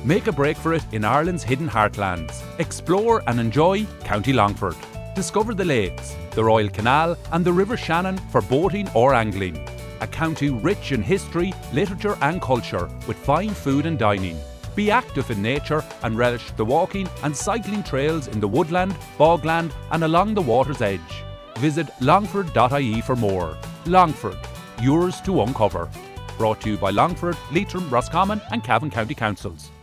Make a break for it in Ireland's hidden heartlands. Explore and enjoy County Longford. Discover the lakes, the Royal Canal and the River Shannon for boating or angling. A county rich in history, literature and culture with fine food and dining. Be active in nature and relish the walking and cycling trails in the woodland, bogland and along the water's edge. Visit longford.ie for more. Longford, yours to uncover. Brought to you by Longford, Leitrim, Roscommon and Cavan County Councils.